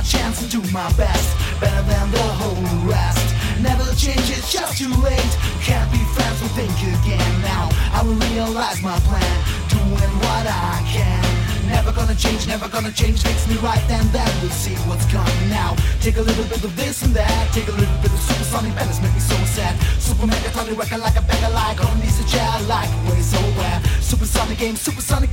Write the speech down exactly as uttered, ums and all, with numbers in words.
chance and do my best, better than the whole rest. Never change, it's just too late. Can't be friends, we'll think again. Now I will realize my plan, doing what I can. Never gonna change, never gonna change. Fix me right, and then we'll see what's coming now. Take a little bit of this and that, take a little bit of supersonic balance, make me so sad. Super megatonic, working like a beggar, like on these chair, like way so where. Supersonic game, supersonic